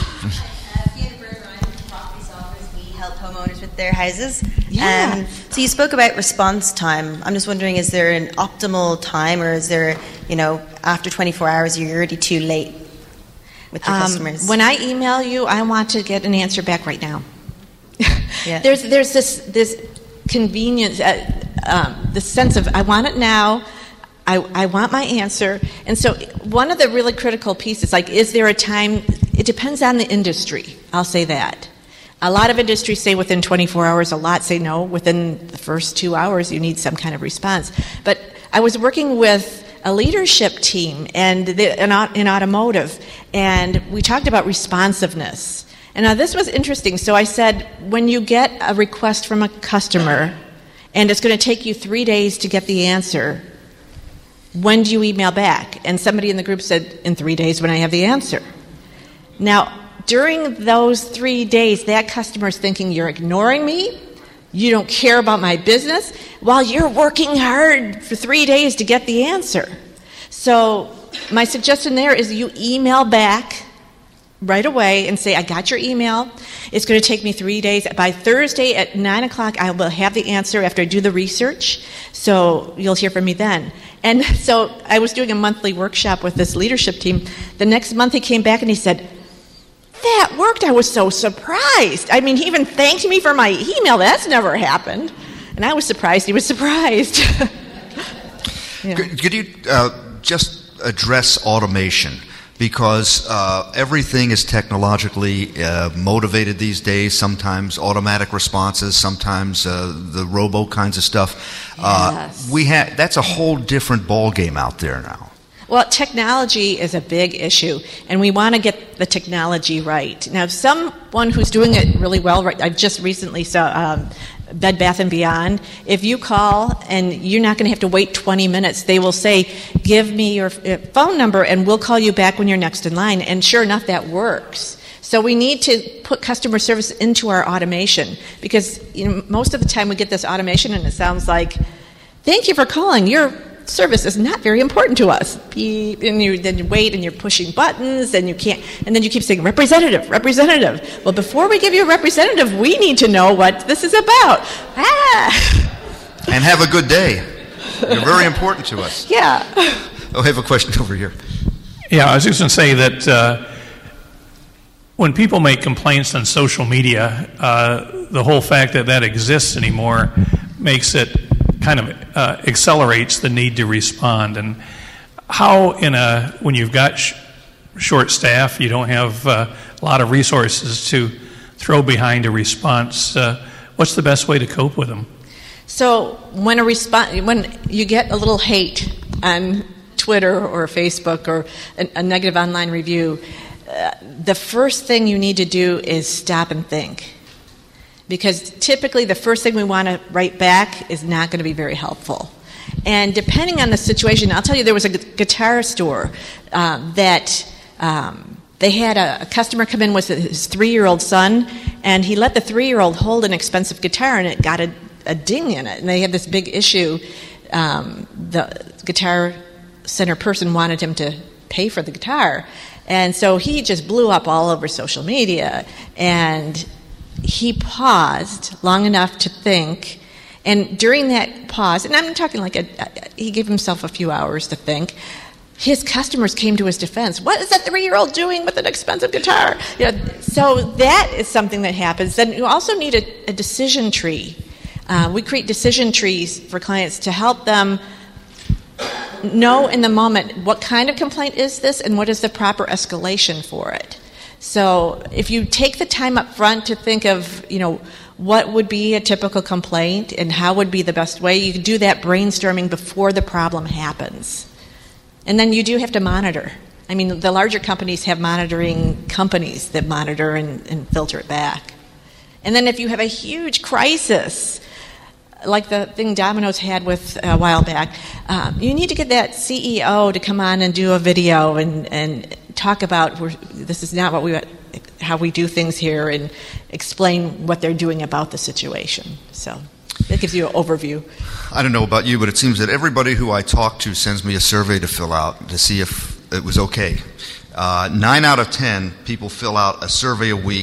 Homeowners with their houses. Yeah. So you spoke about response time. I'm just wondering, is there an optimal time, or is there, after 24 hours, you're already too late with your customers? When I email you, I want to get an answer back right now. Yeah. There's this convenience, this sense of I want it now. I want my answer. And so one of the really critical pieces, like, is there a time? It depends on the industry. I'll say that. A lot of industries say within 24 hours. A lot say no, within the first 2 hours you need some kind of response. But I was working with a leadership team in automotive, and we talked about responsiveness. And now this was interesting. So I said, when you get a request from a customer, and it's going to take you 3 days to get the answer, when do you email back? And somebody in the group said, in 3 days when I have the answer. Now, during those 3 days, that customer's thinking, you're ignoring me, you don't care about my business, while you're working hard for 3 days to get the answer. So my suggestion there is you email back right away and say, I got your email. It's going to take me 3 days. By Thursday at 9 o'clock, I will have the answer after I do the research. So you'll hear from me then. And so I was doing a monthly workshop with this leadership team. The next month he came back and he said, that worked. I was so surprised. I mean, he even thanked me for my email. That's never happened. And I was surprised. He was surprised. Yeah. Could you just address automation? because everything is technologically motivated these days, sometimes automatic responses, sometimes the robo kinds of stuff. Yes. That's a whole different ball game out there now. Well, technology is a big issue, and we want to get the technology right. Now, someone who's doing it really well, right, I just recently saw Bed Bath & Beyond. If you call, and you're not going to have to wait 20 minutes, they will say, give me your phone number, and we'll call you back when you're next in line. And sure enough, that works. So we need to put customer service into our automation, because most of the time we get this automation, and it sounds like, thank you for calling. Your service is not very important to us. Beep, and then you wait and you're pushing buttons and you can't, and then you keep saying representative. Well, before we give you a representative, we need to know what this is about. And have a good day. You're very important to us. Yeah. Oh, I have a question over here. Yeah, I was just going to say that when people make complaints on social media, the whole fact that exists anymore makes it kind of accelerates the need to respond. And how when you've got short staff, you don't have a lot of resources to throw behind a response, what's the best way to cope with them? So when you get a little hate on Twitter or Facebook or a negative online review, the first thing you need to do is stop and think. Because typically the first thing we want to write back is not going to be very helpful. And depending on the situation, I'll tell you, there was a guitar store that they had a customer come in with his 3-year-old son, and he let the 3-year-old hold an expensive guitar, and it got a ding in it. And they had this big issue. The Guitar Center person wanted him to pay for the guitar. And so he just blew up all over social media, and he paused long enough to think, and during that pause, and I'm talking he gave himself a few hours to think, his customers came to his defense. What is that 3-year-old doing with an expensive guitar? So that is something that happens. Then you also need a decision tree. We create decision trees for clients to help them know in the moment what kind of complaint is this and what is the proper escalation for it. So if you take the time up front to think of, what would be a typical complaint and how would be the best way, you can do that brainstorming before the problem happens. And then you do have to monitor. I mean, the larger companies have monitoring companies that monitor and filter it back. And then if you have a huge crisis, like the thing Domino's had with a while back, you need to get that CEO to come on and do a video and talk about this is not how we do things here, and explain what they're doing about the situation. So that gives you an overview. I don't know about you, but it seems that everybody who I talk to sends me a survey to fill out to see if it was okay. 9 out of 10 people fill out a survey a week.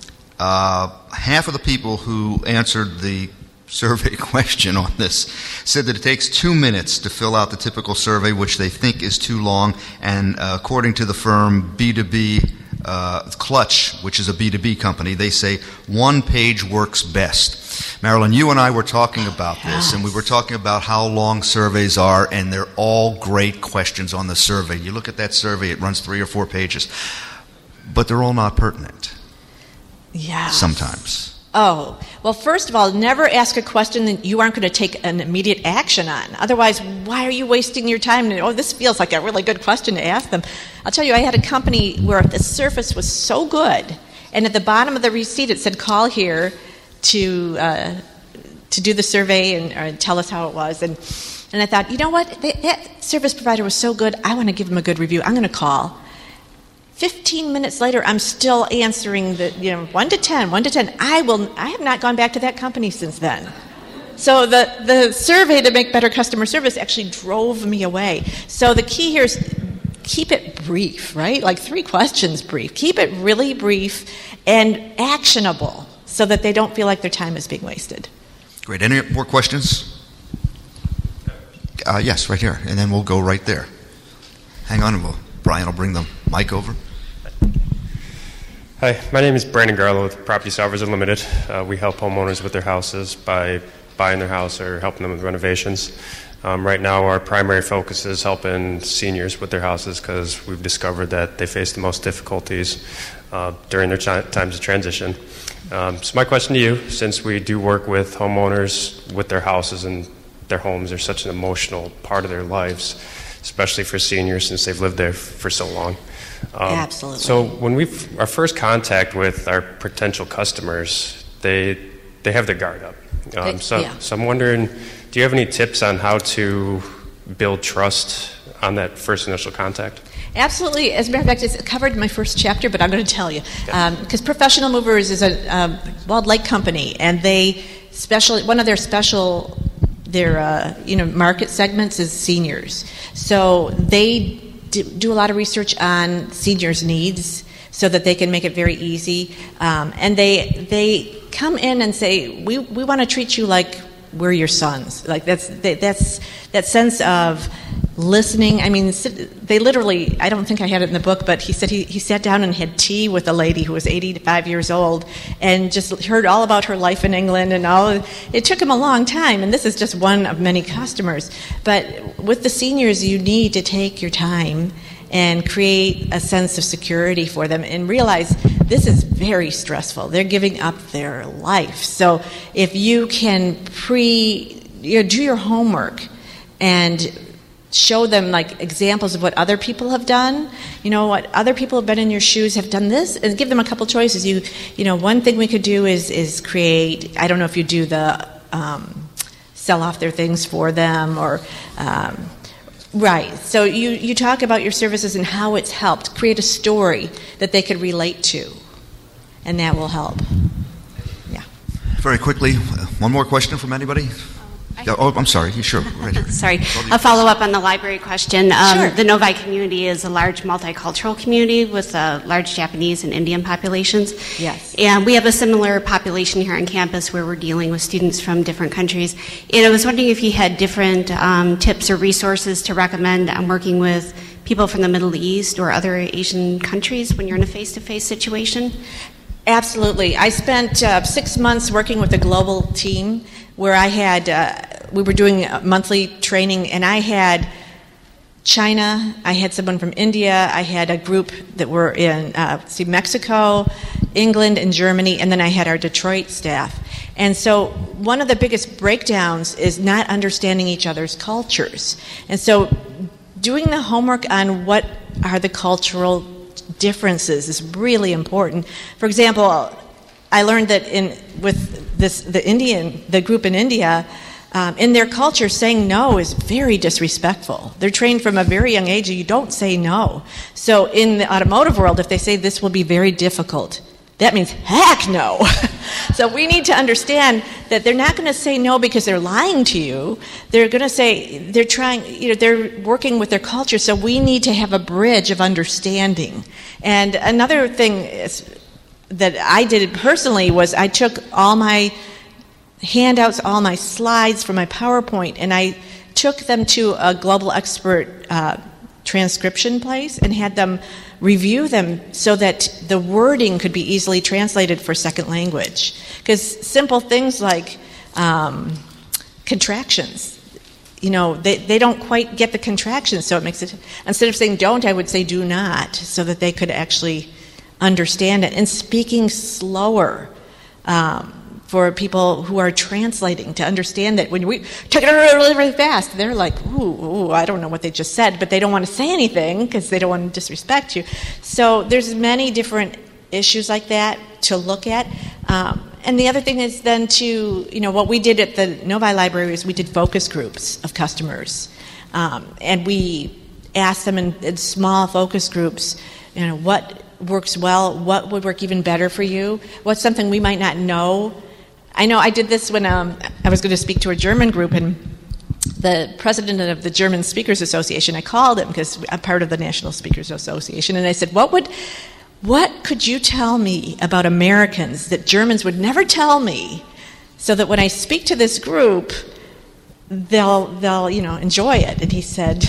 Half of the people who answered the survey question on this said that it takes 2 minutes to fill out the typical survey, which they think is too long. And according to the firm B2B Clutch, which is a B2B company, they say 1 page works best. Marilyn, you and I were talking about this, and we were talking about how long surveys are, and they're all great questions on the survey. You look at that survey, it runs 3 or 4 pages, but they're all not pertinent. Yeah. Sometimes. Oh, well, first of all, never ask a question that you aren't going to take an immediate action on. Otherwise, why are you wasting your time? This feels like a really good question to ask them. I'll tell you, I had a company where the service was so good, and at the bottom of the receipt it said, call here to do the survey and tell us how it was. And I thought, you know what? That service provider was so good, I want to give him a good review. I'm going to call. 15 minutes later, I'm still answering the 1 to 10. I have not gone back to that company since then. So the survey to make better customer service actually drove me away. So the key here is keep it brief, right? Like 3 questions brief. Keep it really brief and actionable so that they don't feel like their time is being wasted. Great. Any more questions? Yes, right here. And then we'll go right there. Hang on, and Brian will bring the mic over. Hi, my name is Brandon Garlow with Property Solvers Unlimited. We help homeowners with their houses by buying their house or helping them with renovations. Right now, our primary focus is helping seniors with their houses because we've discovered that they face the most difficulties during their times of transition. So my question to you, since we do work with homeowners with their houses and their homes are such an emotional part of their lives, especially for seniors since they've lived there for so long. Absolutely. So when our first contact with our potential customers, they have their guard up. So I'm wondering, do you have any tips on how to build trust on that first initial contact? Absolutely. As a matter of fact, it's covered in my first chapter, but I'm going to tell you. Because Professional Movers is a Walled Lake company, and one of their market segments is seniors. So they do a lot of research on seniors' needs so that they can make it very easy. And they come in and say, we want to treat you like we're your sons. Like that's that sense of listening. I mean, they literally, I don't think I had it in the book, but he said he sat down and had tea with a lady who was 85 years old and just heard all about her life in England and all. It took him a long time, and this is just one of many customers. But with the seniors, you need to take your time and create a sense of security for them and realize this is very stressful. They're giving up their life. So if you can do your homework and show them like examples of what other people have done, what other people have been in your shoes have done this, and give them a couple choices. One thing we could do is create, I don't know if you do the sell off their things for them or right. So you talk about your services and how it's helped. Create a story that they could relate to, and that will help. Yeah. Very quickly, one more question from anybody? I'm sorry. You sure? Right here. Sorry. A follow-up on the library question. Sure. The Novi community is a large multicultural community with large Japanese and Indian populations. Yes. And we have a similar population here on campus where we're dealing with students from different countries. And I was wondering if you had different tips or resources to recommend on working with people from the Middle East or other Asian countries when you're in a face-to-face situation. Absolutely. I spent 6 months working with a global team where we were doing monthly training, and I had China, I had someone from India, I had a group that were in Mexico, England, and Germany, and then I had our Detroit staff. And so one of the biggest breakdowns is not understanding each other's cultures. And so doing the homework on what are the cultural differences is really important. For example, I learned that the group in India, in their culture, saying no is very disrespectful. They're trained from a very young age, you don't say no. So in the automotive world, if they say this will be very difficult, that means heck no. So we need to understand that they're not going to say no because they're lying to you. They're going to say they're working with their culture. So we need to have a bridge of understanding. And another thing that I did personally was I took all my handouts, all my slides from my PowerPoint, and I took them to a global expert transcription place and had them review them so that the wording could be easily translated for second language. Because simple things like contractions, they don't quite get the contractions, so it makes it, instead of saying don't, I would say do not, so that they could actually understand it. And speaking slower for people who are translating to understand that when we took it really, really fast, they're like, ooh, I don't know what they just said, but they don't want to say anything because they don't want to disrespect you. So there's many different issues like that to look at. And the other thing is then what we did at the Novi Library is we did focus groups of customers. And we asked them in small focus groups, what works well, what would work even better for you, what's something we might not know. I know I did this when I was going to speak to a German group, and the president of the German Speakers Association, I called him because I'm part of the National Speakers Association, and I said, what could you tell me about Americans that Germans would never tell me, so that when I speak to this group, they'll enjoy it? And he said,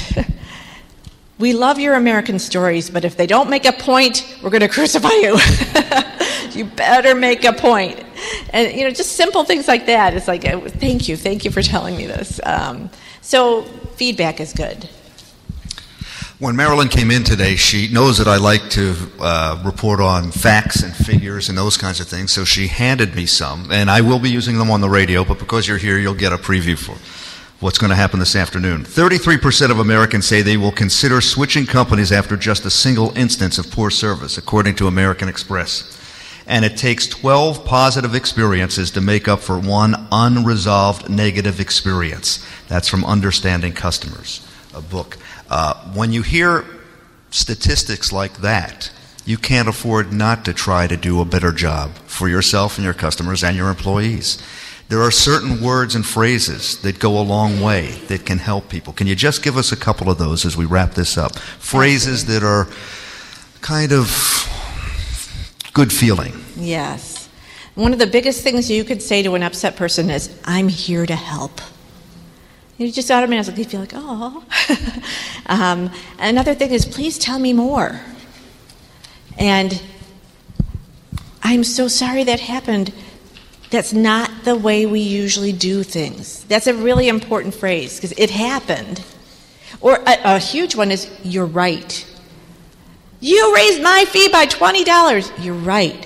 we love your American stories, but if they don't make a point, we're going to crucify you. You better make a point. And, just simple things like that. It's like, thank you for telling me this. So feedback is good. When Marilyn came in today, she knows that I like to report on facts and figures and those kinds of things, so she handed me some, and I will be using them on the radio, but because you're here, you'll get a preview for what's going to happen this afternoon. 33% of Americans say they will consider switching companies after just a single instance of poor service, according to American Express. And it takes 12 positive experiences to make up for one unresolved negative experience. That's from Understanding Customers, a book. When you hear statistics like that, you can't afford not to try to do a better job for yourself and your customers and your employees. There are certain words and phrases that go a long way that can help people. Can you just give us a couple of those as we wrap this up? Phrases that are kind of good feeling. Yes. One of the biggest things you could say to an upset person is, I'm here to help. You just automatically feel like, oh. Another thing is, please tell me more. And I'm so sorry that happened. That's not the way we usually do things. That's a really important phrase, because it happened. Or a huge one is, you're right. You raised my fee by $20. You're right.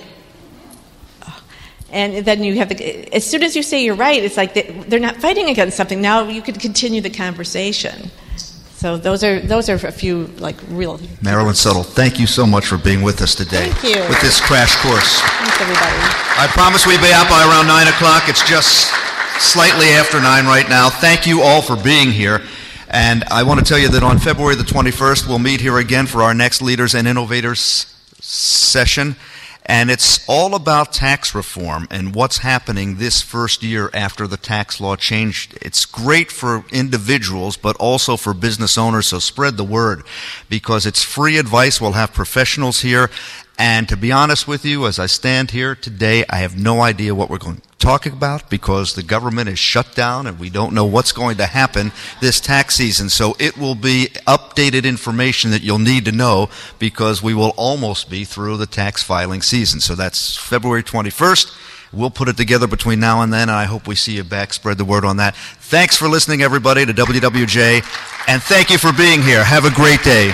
And then you have as soon as you say you're right, it's like they're not fighting against something. Now you can continue the conversation. So those are a few like real. Marilyn Suttle, thank you so much for being with us today. Thank you. With this crash course. Thanks, everybody. I promise we'll be out by around 9 o'clock. It's just slightly after 9 right now. Thank you all for being here. And I want to tell you that on February the 21st, we'll meet here again for our next Leaders and Innovators session. And it's all about tax reform and what's happening this first year after the tax law changed. It's great for individuals, but also for business owners, so spread the word, because it's free advice. We'll have professionals here. And to be honest with you, as I stand here today, I have no idea what we're going to talk about because the government is shut down and we don't know what's going to happen this tax season. So it will be updated information that you'll need to know because we will almost be through the tax filing season. So that's February 21st. We'll put it together between now and then, and I hope we see you back. Spread the word on that. Thanks for listening, everybody, to WWJ, and thank you for being here. Have a great day.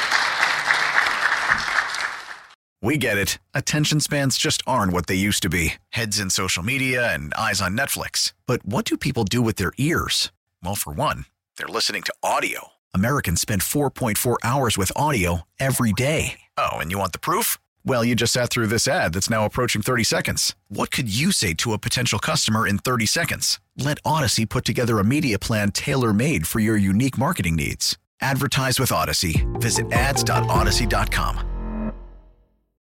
We get it. Attention spans just aren't what they used to be. Heads in social media and eyes on Netflix. But what do people do with their ears? Well, for one, they're listening to audio. Americans spend 4.4 hours with audio every day. Oh, and you want the proof? Well, you just sat through this ad that's now approaching 30 seconds. What could you say to a potential customer in 30 seconds? Let Odyssey put together a media plan tailor-made for your unique marketing needs. Advertise with Odyssey. Visit ads.odyssey.com.